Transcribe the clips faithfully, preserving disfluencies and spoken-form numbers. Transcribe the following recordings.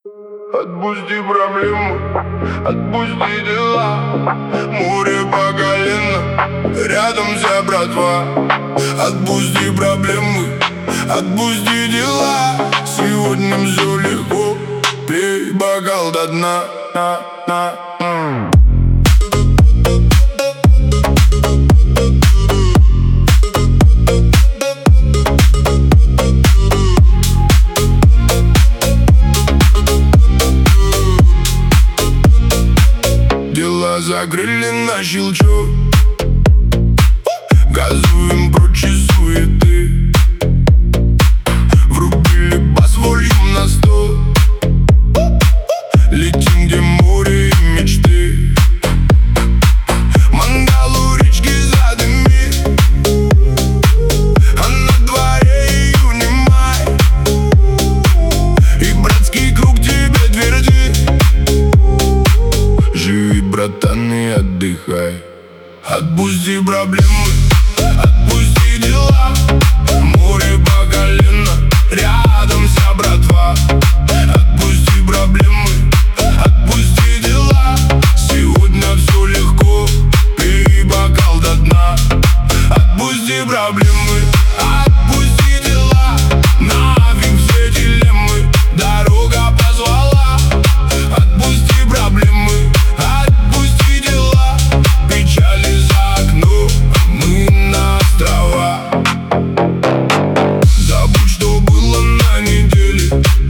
Отпусти проблемы, отпусти дела. Море по колено, рядом вся братва. Отпусти проблемы, отпусти дела. Сегодня все легко, пей бокал до дна, на, на, м. Дела закрыли на щелчок, газуем прочь из суеты. Врубили бас, вольем на сто. Летим, где море и мечты. Мангал у речки задымит, а на дворе июнь и май. И братский круг тебе твердит: живи, братан, и отдыхай. Отпусти проблемы, отпусти дела. Море по колено, рядом вся братва. Отпусти проблемы, отпусти дела. Сегодня все легко, пей бокал до дна. Отпусти проблемы, отпусти дела. Нафиг все дилеммы, дорога позвала. Отпусти проблемы, отпусти дела. Печали за окном, мы на острова. Забудь, что было на неделе.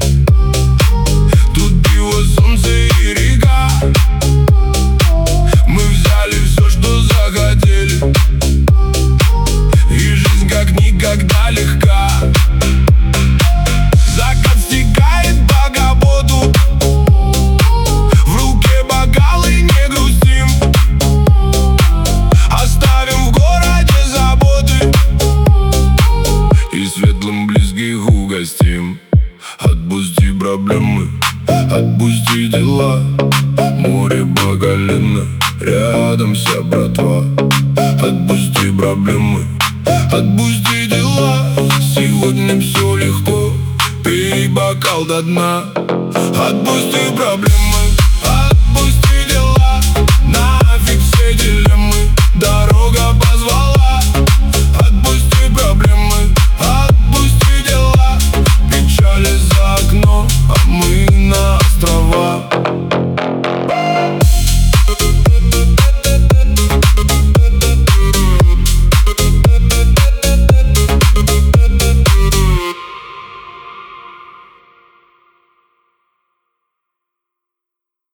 Тут пиво, солнце и река. Мы взяли все, что захотели, и жизнь как никогда легка. Закат стекает по капоту, в руке бокалы, не грустим. Оставим в городе заботы и светлым близких угостим. Отпусти проблемы, отпусти дела. Море по колено, рядом вся братва. Отпусти проблемы, отпусти дела. Сегодня все легко, пей бокал до дна. Отпусти проблемы,